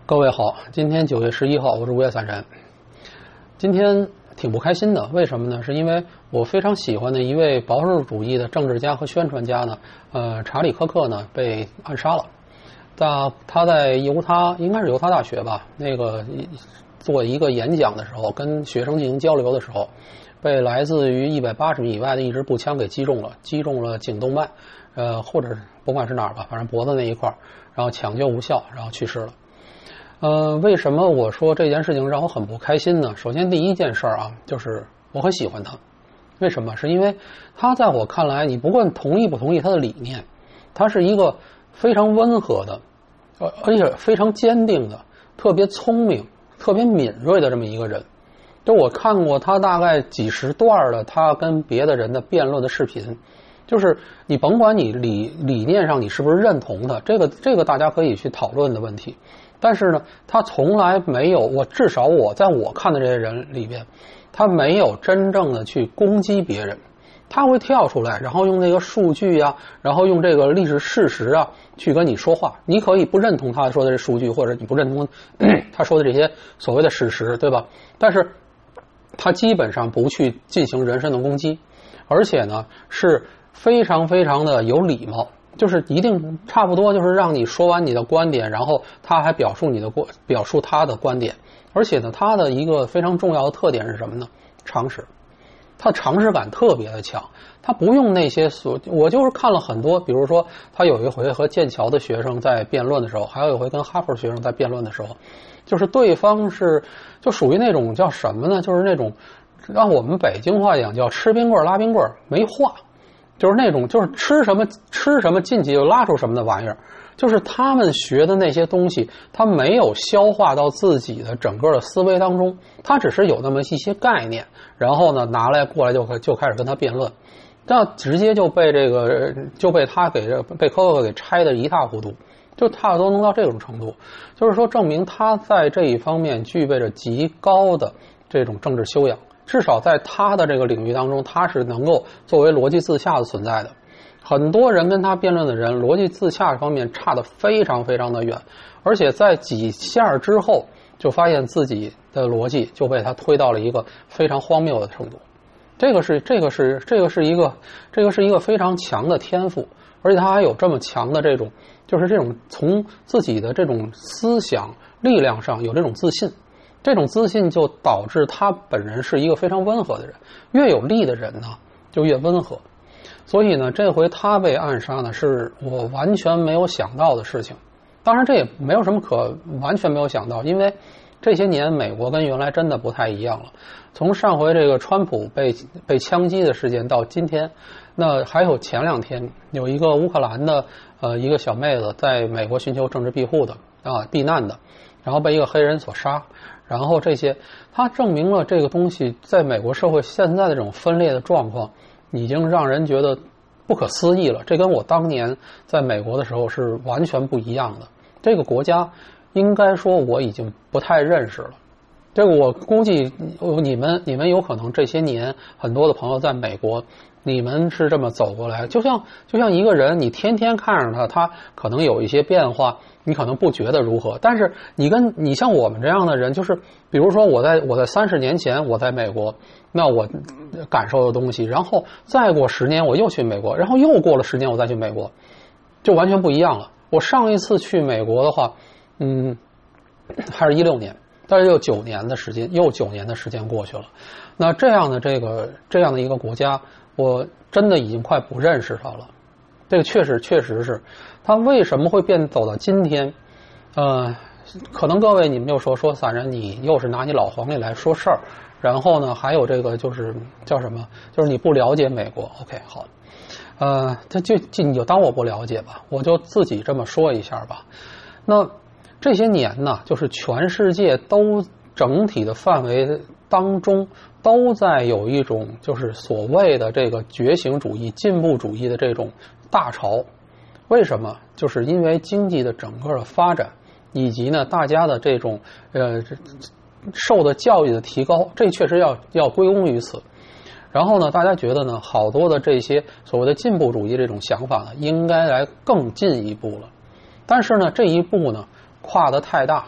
各位好，今天9月11号，我是午夜散人。今天挺不开心的，为什么呢？是因为我非常喜欢的一位保守主义的政治家和宣传家呢，查理·科克呢被暗杀了。他在应该是犹他大学吧，做一个演讲的时候，跟学生进行交流的时候，被来自于180米以外的一支步枪给击中了颈动脉，或者甭管是哪儿吧，反正脖子那一块，然后抢救无效，然后去世了。为什么我说这件事情让我很不开心呢？首先第一件事啊，就是我很喜欢他。为什么？是因为他在我看来，你不管同意不同意他的理念，他是一个非常温和的，而且非常坚定的，特别聪明、特别敏锐的这么一个人。就我看过他大概几十段的他跟别的人的辩论的视频，就是你甭管你理念上你是不是认同的，这个大家可以去讨论的问题。但是呢，他从来没有，至少我在我看的这些人里边，他没有真正的去攻击别人。他会跳出来，然后用这个数据啊，然后用这个历史事实啊去跟你说话。你可以不认同他说的这数据，或者你不认同他说的这些所谓的事实，对吧？但是他基本上不去进行人身的攻击，而且呢是非常非常的有礼貌。就是一定差不多，就是让你说完你的观点，然后他还表述他的观点。而且呢，他的一个非常重要的特点是什么呢？常识，他常识感特别的强。他不用那些我就是看了很多，比如说他有一回和剑桥的学生在辩论的时候，还有一回跟哈佛学生在辩论的时候，就是对方就属于那种叫什么呢？就是那种让我们北京话讲叫吃冰棍拉冰棍没话。就是那种就是吃什么进去就拉出什么的玩意儿，就是他们学的那些东西，他没有消化到自己的整个的思维当中，他只是有那么一些概念，然后呢过来就开始跟他辩论，那直接就被被科克给拆得一塌糊涂，就差不多能到这种程度，就是说证明他在这一方面具备着极高的这种政治修养。至少在他的这个领域当中，他是能够作为逻辑自洽的存在的。很多人跟他辩论的人，逻辑自洽方面差得非常非常的远，而且在几下之后，就发现自己的逻辑就被他推到了一个非常荒谬的程度。这个是一个非常强的天赋，而且他还有这么强的这种从自己的这种思想力量上有这种自信。这种自信就导致他本人是一个非常温和的人，越有力的人呢就越温和。所以呢，这回他被暗杀呢，是我完全没有想到的事情。当然这也没有什么完全没有想到，因为这些年美国跟原来真的不太一样了。从上回这个川普被枪击的事件到今天，那还有前2天有一个乌克兰的一个小妹子在美国寻求政治庇护的避难的，然后被一个黑人所杀。然后这些，它证明了这个东西在美国社会现在的这种分裂的状况，已经让人觉得不可思议了。这跟我当年在美国的时候是完全不一样的。这个国家应该说我已经不太认识了。这个我估计你们有可能这些年很多的朋友在美国，你们是这么走过来，就像一个人，你天天看着他可能有一些变化。你可能不觉得如何，但是你像我们这样的人，就是比如说我在30年前我在美国，那我感受的东西，然后再过10年我又去美国，然后又过了10年我再去美国，就完全不一样了。我上一次去美国的话，还是16年，但是又9年的时间过去了。那这样的一个国家，我真的已经快不认识它了。这个确实是，他为什么会走到今天？可能各位你们又说散人，你又是拿你老黄历来说事儿，然后呢，还有这个就是叫什么？就是你不了解美国。OK， 好，你就当我不了解吧，我就自己这么说一下吧。那这些年呢，就是全世界都整体的范围当中都在有一种就是所谓的这个觉醒主义、进步主义的这种大潮。为什么？就是因为经济的整个的发展，以及呢大家的这种受的教育的提高，这确实要归功于此。然后呢，大家觉得呢，好多的这些所谓的进步主义这种想法呢，应该来更进一步了。但是呢，这一步呢跨得太大，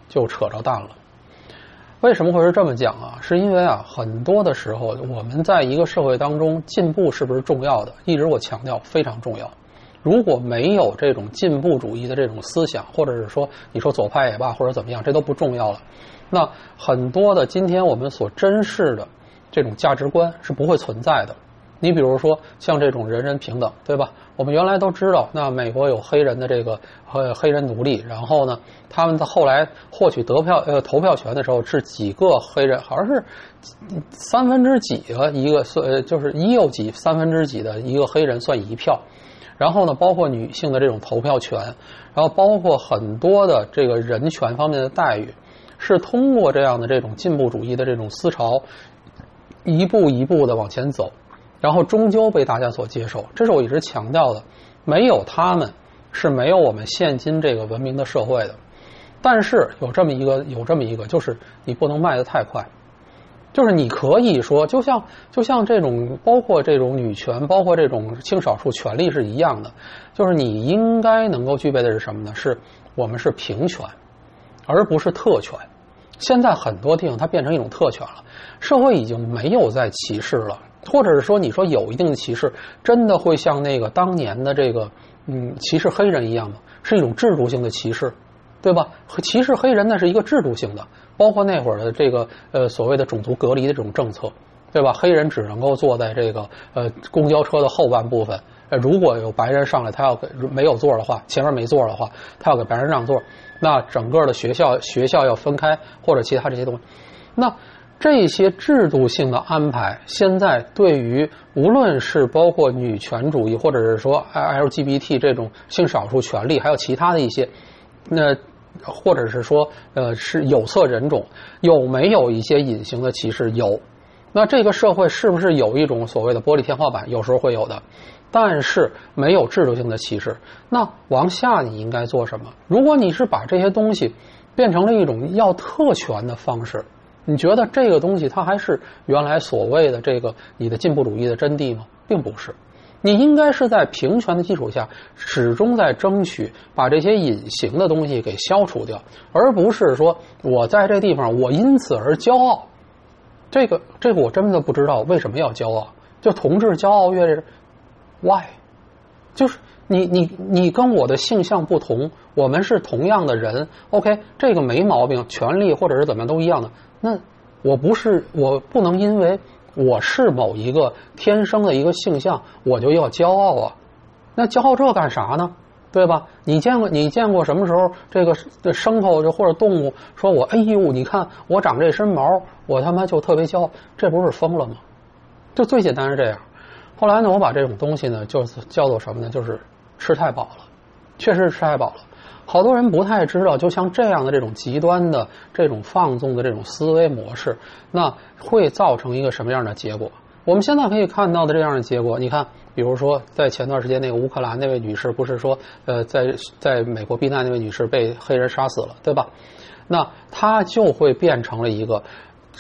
就扯着淡了。为什么会是这么讲啊？是因为啊，很多的时候我们在一个社会当中，进步是不是重要的？一直我强调非常重要。如果没有这种进步主义的这种思想，或者是说你说左派也罢，或者怎么样，这都不重要了。那很多的今天我们所珍视的这种价值观是不会存在的。你比如说像这种人人平等，对吧？我们原来都知道，那美国有黑人的这个黑人奴隶，然后呢，他们在后来获取投票权的时候，是几个黑人，好像是三分之几个一个就是一又几三分之几的一个黑人算一票。然后呢，包括女性的这种投票权，然后包括很多的这个人权方面的待遇，是通过这样的这种进步主义的这种思潮，一步一步的往前走。然后终究被大家所接受，这是我一直强调的。没有他们，是没有我们现今这个文明的社会的。但是有这么一个，就是你不能迈得太快。就是你可以说，就像这种，包括这种女权，包括这种性少数权利是一样的。就是你应该能够具备的是什么呢？是我们是平权，而不是特权。现在很多地方它变成一种特权了，社会已经没有再歧视了。或者是说，你说有一定的歧视，真的会像那个当年的这个歧视黑人一样吗？是一种制度性的歧视，对吧？歧视黑人那是一个制度性的，包括那会儿的这个所谓的种族隔离的这种政策，对吧？黑人只能够坐在这个公交车的后半部分，如果有白人上来，他要没有座的话，前面没座的话，他要给白人让座，那整个的学校要分开，或者其他这些东西，那这些制度性的安排，现在对于无论是包括女权主义，或者是说 LGBT 这种性少数权利，还有其他的一些，那或者是说是有色人种，有没有一些隐形的歧视？有。那这个社会是不是有一种所谓的玻璃天花板？有时候会有的，但是没有制度性的歧视。那往下你应该做什么？如果你是把这些东西变成了一种要特权的方式，你觉得这个东西它还是原来所谓的这个你的进步主义的真谛吗？并不是。你应该是在平权的基础下，始终在争取把这些隐形的东西给消除掉，而不是说我在这地方我因此而骄傲。这个我真的不知道为什么要骄傲。就同志骄傲越 why？ 就是你跟我的性向不同，我们是同样的人 ，OK， 这个没毛病，权利或者是怎么样都一样的。那我不能因为我是某一个天生的一个性向，我就要骄傲啊。那骄傲这干啥呢？对吧？你见过什么时候这个牲口或者动物说我哎呦，你看我长这身毛，我他妈就特别骄傲，这不是疯了吗？就最简单是这样。后来呢，我把这种东西呢，就是叫做什么呢？就是吃太饱了，确实是吃太饱了。好多人不太知道，就像这样的这种极端的这种放纵的这种思维模式，那会造成一个什么样的结果？我们现在可以看到的这样的结果，你看，比如说在前段时间那个乌克兰那位女士，不是说在美国避难那位女士被黑人杀死了，对吧？那她就会变成了一个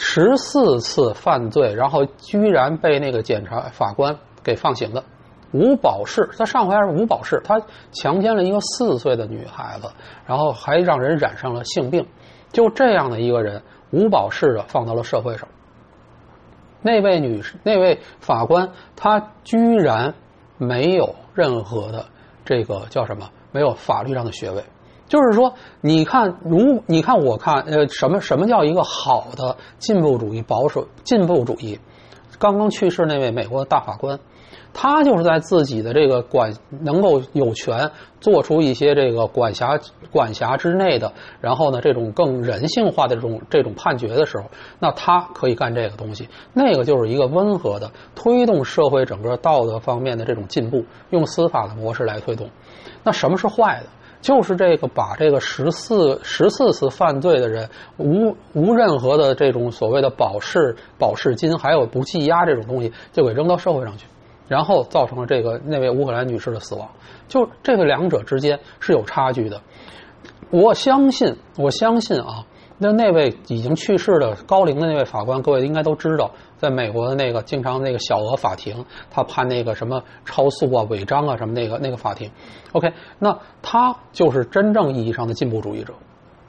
14次犯罪，然后居然被那个法官给放行的。无保释，他上回还是无保释，他强奸了一个4岁的女孩子，然后还让人染上了性病，就这样的一个人无保释的放到了社会上。那位法官，他居然没有任何的这个叫什么，没有法律上的学位。就是说，你看我看，什么叫一个好的进步主义保守进步主义？刚刚去世那位美国的大法官。他就是在自己的这个能够有权做出一些这个管辖之内的，然后呢这种更人性化的这种判决的时候，那他可以干这个东西。那个就是一个温和的推动社会整个道德方面的这种进步，用司法的模式来推动。那什么是坏的？就是这个把这个14次犯罪的人无任何的这种所谓的保释金，还有不计押这种东西，就给扔到社会上去。然后造成了那位乌克兰女士的死亡，就这个两者之间是有差距的。我相信啊，那位已经去世的高龄的那位法官，各位应该都知道，在美国的那个经常那个小额法庭，他判那个什么超速啊、违章啊什么那个法庭。OK， 那他就是真正意义上的进步主义者。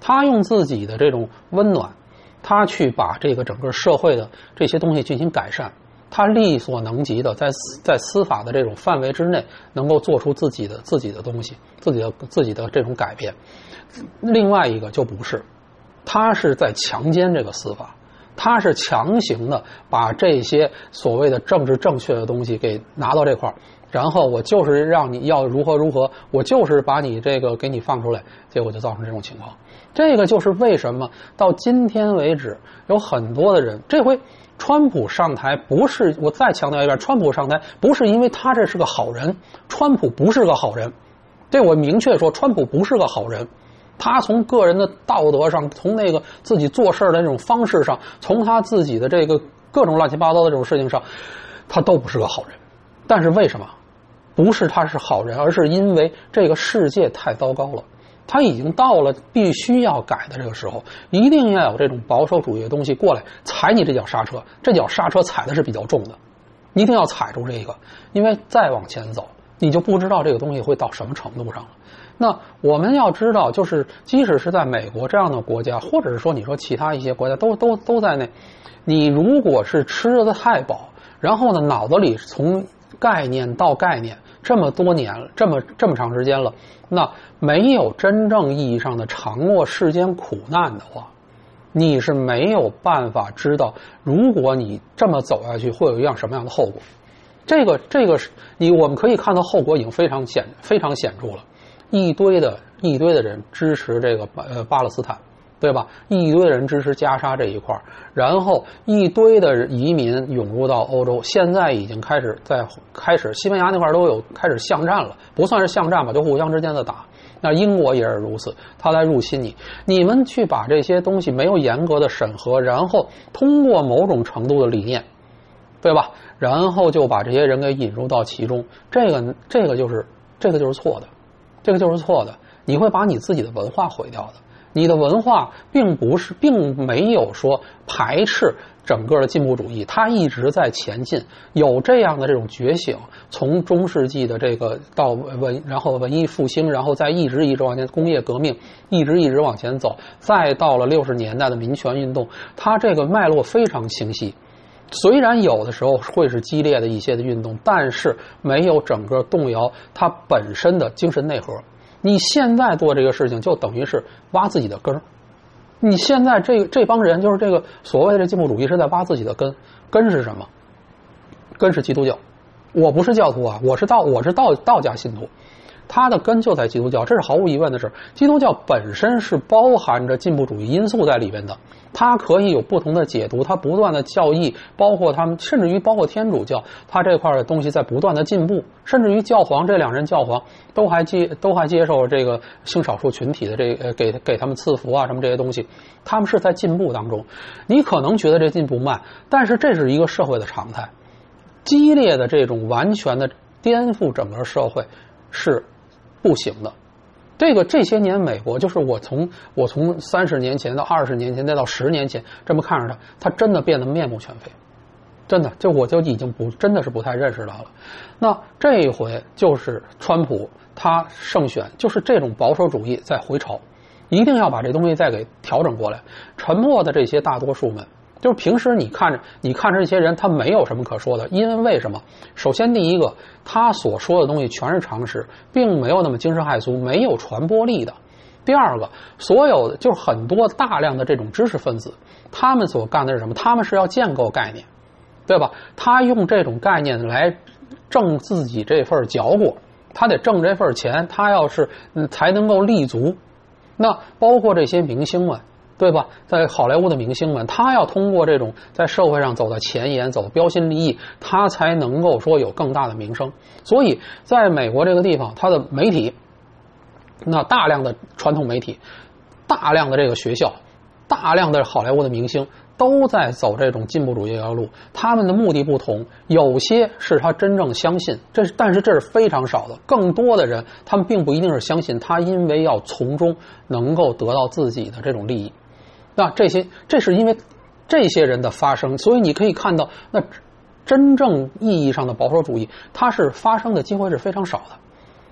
他用自己的这种温暖，他去把这个整个社会的这些东西进行改善，他力所能及的在司法的这种范围之内，能够做出自己的东西，自己的这种改变。另外一个就不是，他是在强奸这个司法。他是强行的把这些所谓的政治正确的东西给拿到这块儿，然后我就是让你要如何如何，我就是把你这个给你放出来，结果就造成这种情况。这个就是为什么到今天为止有很多的人，这回川普上台不是，我再强调一遍，川普上台不是因为他这是个好人，川普不是个好人，这我明确说，川普不是个好人。他从个人的道德上，从那个自己做事的那种方式上，从他自己的这个各种乱七八糟的这种事情上，他都不是个好人。但是为什么？不是他是好人，而是因为这个世界太糟糕了。他已经到了必须要改的这个时候，一定要有这种保守主义的东西过来踩你这脚刹车，这脚刹车踩的是比较重的，一定要踩住这个，因为再往前走，你就不知道这个东西会到什么程度上了。那我们要知道，就是即使是在美国这样的国家，或者是说你说其他一些国家都在内，你如果是吃的太饱，然后呢脑子里从概念到概念这么多年了，这么长时间了，那没有真正意义上的尝过世间苦难的话，你是没有办法知道，如果你这么走下去会有一样什么样的后果。这个是我们可以看到后果已经非常显著了。一堆的人支持这个巴勒斯坦，对吧？一堆人支持加沙这一块，然后一堆的移民涌入到欧洲，现在已经开始西班牙那块都有开始巷战了，不算是巷战吧，就互相之间的打。那英国也是如此，他来入侵你，你们去把这些东西没有严格的审核，然后通过某种程度的理念，对吧？然后就把这些人给引入到其中，这个就是错的。这个就是错的，你会把你自己的文化毁掉的。你的文化并没有说排斥整个的进步主义，它一直在前进，有这样的这种觉醒。从中世纪的这个到然后文艺复兴，然后再一直往前工业革命，一直往前走，再到了60年代的民权运动，它这个脉络非常清晰。虽然有的时候会是激烈的一些的运动，但是没有整个动摇它本身的精神内核。你现在做这个事情就等于是挖自己的根儿。你现在这帮人就是这个所谓的进步主义是在挖自己的根。根是什么？根是基督教。我不是教徒啊，我是道家信徒。它的根就在基督教，这是毫无疑问的事。基督教本身是包含着进步主义因素在里边的，它可以有不同的解读，它不断的教义，包括他们，甚至于包括天主教，它这块的东西在不断的进步，甚至于教皇这2任教皇都还接受这个性少数群体的给他们赐福啊什么这些东西，他们是在进步当中。你可能觉得这进步慢，但是这是一个社会的常态。激烈的这种完全的颠覆整个社会是不行的。这些年美国，就是我从30年前到20年前再到10年前这么看着它真的变得面目全非，真的我就已经真的是不太认识它了。那这一回就是川普他胜选，就是这种保守主义在回潮，一定要把这东西再给调整过来。沉默的这些大多数们，就是平时你看着这些人他没有什么可说的，因为什么？首先第一个，他所说的东西全是常识，并没有那么惊世骇俗，没有传播力的。第二个，所有的就是很多大量的这种知识分子，他们所干的是什么？他们是要建构概念，对吧？他用这种概念来挣自己这份嚼果，他得挣这份钱，他要是才能够立足。那包括这些明星们，对吧？在好莱坞的明星们，他要通过这种在社会上走到前沿，走标新立异，他才能够说有更大的名声。所以在美国这个地方，他的媒体，那大量的传统媒体，大量的这个学校，大量的好莱坞的明星都在走这种进步主义的路。他们的目的不同，有些是他真正相信，但是这是非常少的。更多的人，他们并不一定是相信他，因为要从中能够得到自己的这种利益。那这是因为这些人的发生，所以你可以看到，那真正意义上的保守主义，它是发生的机会是非常少的。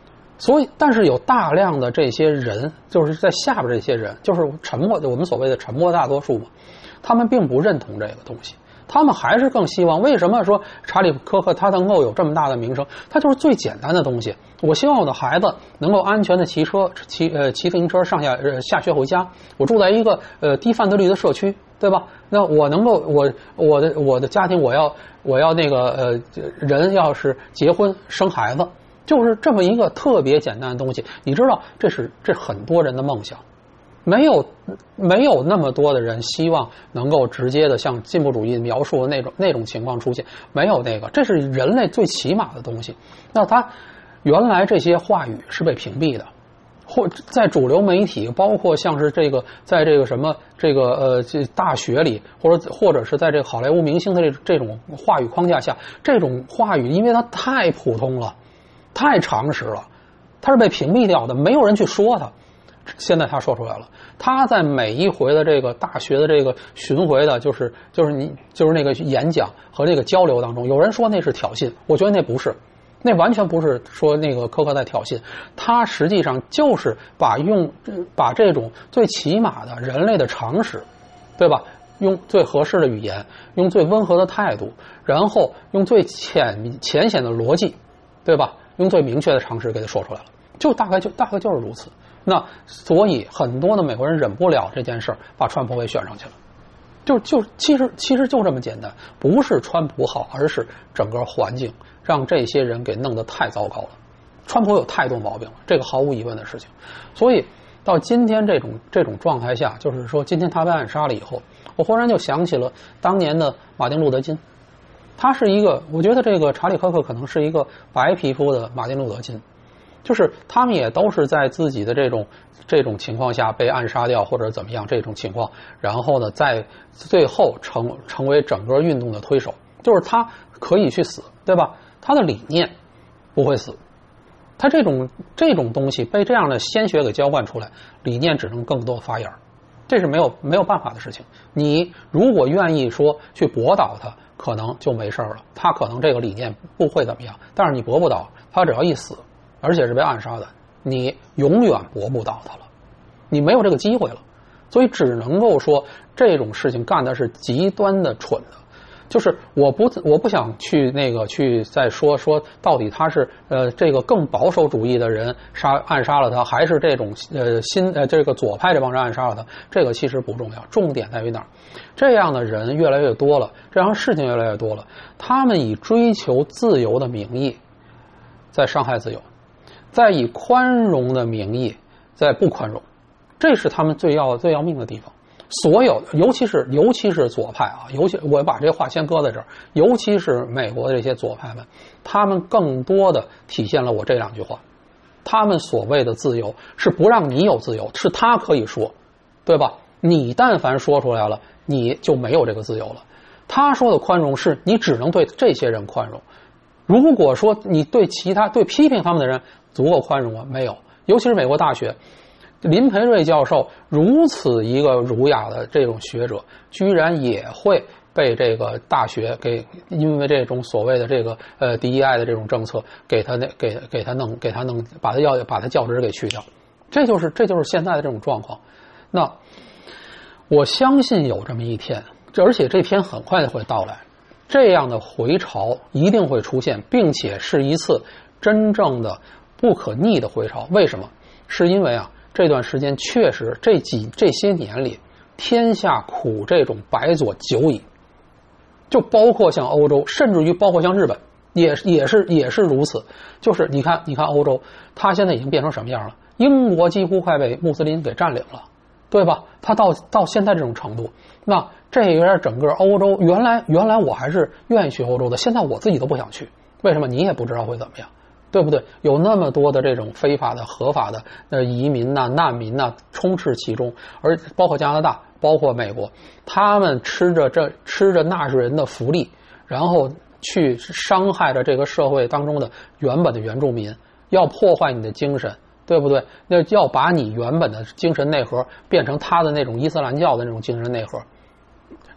所以，但是有大量的这些人，就是在下边这些人，就是沉默的，我们所谓的沉默大多数嘛，他们并不认同这个东西，他们还是更希望。为什么说查理科克他能够有这么大的名声？他就是最简单的东西。我希望我的孩子能够安全的骑自行车下学回家。我住在一个低犯罪率的社区，对吧？那我能够我的家庭我要那个人要是结婚生孩子。就是这么一个特别简单的东西，你知道，这很多人的梦想，没有那么多的人希望能够直接的像进步主义描述的那种情况出现，没有那个，这是人类最起码的东西。那他原来这些话语是被屏蔽的，或在主流媒体，包括像是在这个什么这大学里，或者是在这个好莱坞明星的这种话语框架下，这种话语因为它太普通了。太常识了，他是被屏蔽掉的，没有人去说他。现在他说出来了，他在每一回的这个大学的这个巡回的，就是那个演讲和这个交流当中，有人说那是挑衅，我觉得那不是，那完全不是说那个科克在挑衅，他实际上就是把这种最起码的人类的常识，对吧？用最合适的语言，用最温和的态度，然后用最浅显的逻辑，对吧？用最明确的常识给他说出来了，大概就是如此。那所以很多的美国人忍不了这件事儿，把川普给选上去了。其实就这么简单，不是川普好，而是整个环境让这些人给弄得太糟糕了。川普有太多毛病了，这个毫无疑问的事情。所以到今天这种状态下，就是说今天他被暗杀了以后，我忽然就想起了当年的马丁路德金。他是一个，我觉得这个查理科克可能是一个白皮肤的马丁路德金，就是他们也都是在自己的这种情况下被暗杀掉或者怎么样这种情况，然后呢，在最后成为整个运动的推手，就是他可以去死，对吧？他的理念不会死，他这种东西被这样的鲜血给浇灌出来，理念只能更多发芽，这是没有办法的事情。你如果愿意说去驳倒他，可能就没事了，他可能这个理念不会怎么样，但是你驳不倒他，只要一死，而且是被暗杀的，你永远驳不倒他了，你没有这个机会了。所以只能够说这种事情干的是极端的蠢的。就是我不想去再说到底他是这个更保守主义的人暗杀了他，还是这种这个左派这帮人暗杀了他，这个其实不重要，重点在于哪儿？这样的人越来越多了，这样的事情越来越多了，他们以追求自由的名义在伤害自由，在以宽容的名义在不宽容，这是他们最要命的地方。所有尤其是左派啊，我把这话先搁在这儿，尤其是美国的这些左派们，他们更多的体现了我这两句话。他们所谓的自由是不让你有自由，是他可以说，对吧？你但凡说出来了，你就没有这个自由了。他说的宽容是你只能对这些人宽容，如果说你对批评他们的人足够宽容啊，没有。尤其是美国大学林培瑞教授如此一个儒雅的这种学者，居然也会被这个大学因为这种所谓的这个DEI 的这种政策给他弄把他教职给去掉，这就是现在的这种状况。那我相信有这么一天，而且这天很快就会到来，这样的回潮一定会出现，并且是一次真正的不可逆的回潮。为什么？是因为这段时间确实这些年里，天下苦这种白左久矣，就包括像欧洲，甚至于包括像日本，也是如此。就是你看欧洲，它现在已经变成什么样了？英国几乎快被穆斯林给占领了，对吧？它到现在这种程度，那这边整个欧洲，原来我还是愿意去欧洲的，现在我自己都不想去。为什么？你也不知道会怎么样。对不对？有那么多的这种非法的、合法的移民难民充斥其中，而包括加拿大、包括美国，他们吃着纳税人的福利，然后去伤害着这个社会当中的原本的原住民，要破坏你的精神，对不对？那要把你原本的精神内核变成他的那种伊斯兰教的那种精神内核，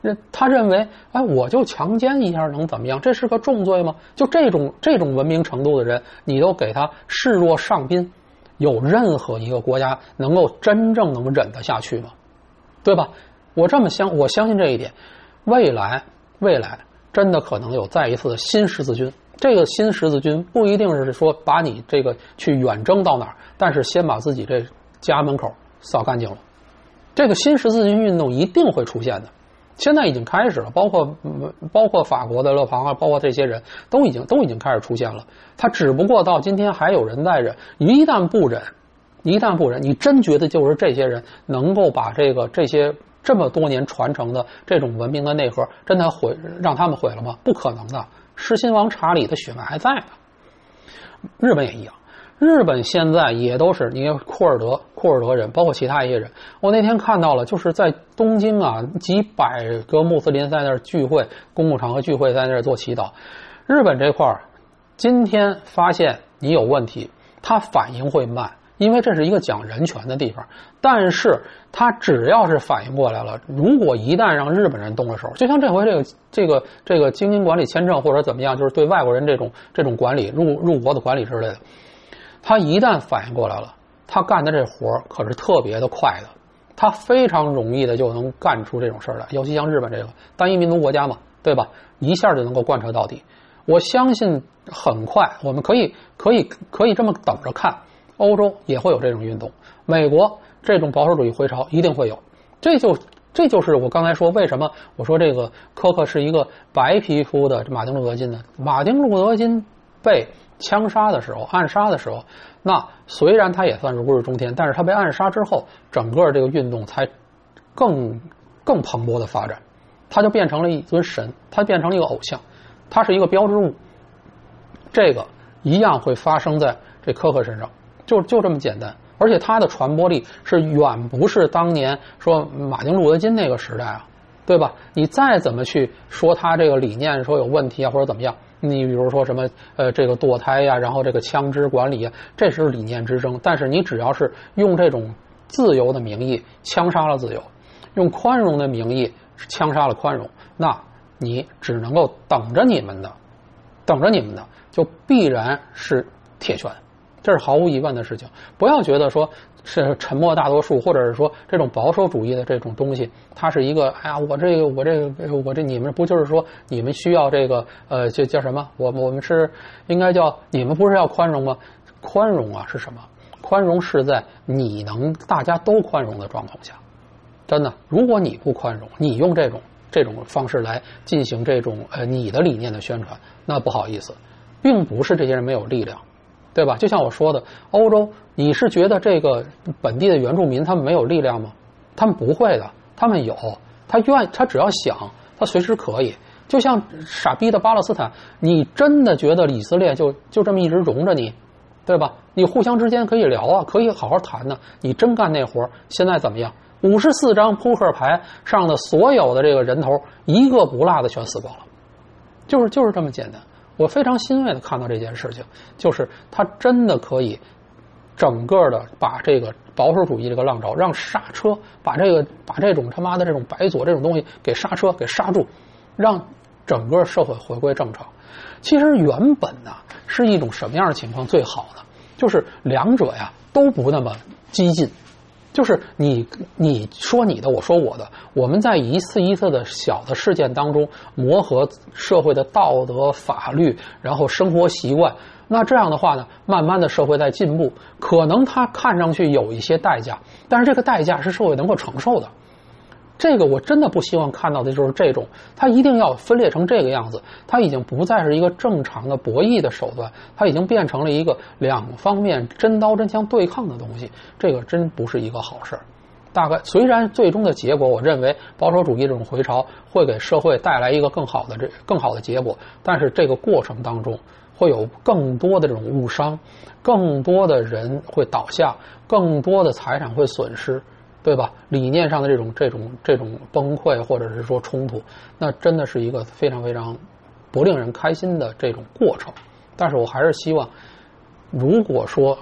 他认为，哎，我就强奸一下能怎么样？这是个重罪吗？就这种文明程度的人，你都给他视若上宾，有任何一个国家能够真正能忍得下去吗？对吧？我相信这一点。未来真的可能有再一次的新十字军。这个新十字军不一定是说把你这个去远征到哪儿，但是先把自己这家门口扫干净了。这个新十字军运动一定会出现的，现在已经开始了，包括法国的勒庞啊，包括这些人都已经开始出现了。他只不过到今天还有人在忍，一旦不忍，你真觉得就是这些人能够把这些这么多年传承的这种文明的内核真的让他们毁了吗？不可能的，狮心王查理的血脉还在呢。日本也一样。日本现在也都是，你看库尔德人，包括其他一些人。我那天看到了，就是在东京啊，几百个穆斯林在那儿聚会，公共场合聚会，在那儿做祈祷。日本这块儿，今天发现你有问题，他反应会慢，因为这是一个讲人权的地方。但是他只要是反应过来了，如果一旦让日本人动了手，就像这回这个京津管理签证或者怎么样，就是对外国人这种管理入国的管理之类的。他一旦反应过来了，他干的这活可是特别的快的，他非常容易的就能干出这种事来。尤其像日本这个单一民族国家嘛，对吧？一下就能够贯彻到底。我相信很快我们可以这么等着看，欧洲也会有这种运动，美国这种保守主义回潮一定会有。这就是我刚才说为什么我说这个科克是一个白皮肤的马丁路德金呢？马丁路德金被枪杀的时候，暗杀的时候，那虽然他也算如日中天，但是他被暗杀之后，整个这个运动才更蓬勃的发展，他就变成了一尊神，他变成了一个偶像，他是一个标志物。这个一样会发生在这科克身上，就这么简单。而且他的传播力是远不是当年说马丁路德金那个时代啊，对吧？你再怎么去说他这个理念说有问题啊，或者怎么样。你比如说什么这个堕胎呀，然后这个枪支管理啊，这是理念之争。但是你只要是用这种自由的名义枪杀了自由，用宽容的名义枪杀了宽容，那你只能够等着你们的，就必然是铁拳，这是毫无疑问的事情。不要觉得说是沉默大多数，或者是说这种保守主义的这种东西，它是一个哎呀，我这你们不就是说你们需要这个这叫什么？我们是应该叫你们不是要宽容吗？宽容啊是什么？宽容是在你能大家都宽容的状况下，真的，如果你不宽容，你用这种方式来进行这种你的理念的宣传，那不好意思，并不是这些人没有力量。对吧？就像我说的，欧洲，你是觉得这个本地的原住民他们没有力量吗？他们不会的，他们有，他只要想，他随时可以。就像傻逼的巴勒斯坦，你真的觉得以色列就这么一直容着你，对吧？你互相之间可以聊啊，可以好好谈呢。你真干那活，现在怎么样？54张扑克牌上的所有的这个人头，一个不落的全死光了，就是这么简单。我非常欣慰的看到这件事情，就是他真的可以整个的把这个保守主义这个浪潮让刹车，把这种他妈的这种白左这种东西给刹车给刹住，让整个社会回归正常。其实原本呢是一种什么样的情况最好呢？就是两者呀都不那么激进。就是你说你的，我说我的，我们在一次一次的小的事件当中磨合社会的道德、法律，然后生活习惯。那这样的话呢，慢慢的社会在进步，可能它看上去有一些代价，但是这个代价是社会能够承受的。这个我真的不希望看到的就是这种，它一定要分裂成这个样子，它已经不再是一个正常的博弈的手段，它已经变成了一个两方面真刀真枪对抗的东西，这个真不是一个好事。大概虽然最终的结果，我认为保守主义这种回潮会给社会带来一个更好的结果，但是这个过程当中会有更多的这种误伤，更多的人会倒下，更多的财产会损失。对吧？理念上的这种崩溃或者是说冲突，那真的是一个非常非常不令人开心的这种过程。但是我还是希望，如果说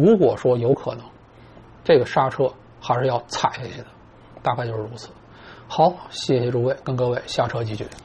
有可能，这个刹车还是要踩下去的，大概就是如此。 好，谢谢诸位，跟各位下车继续。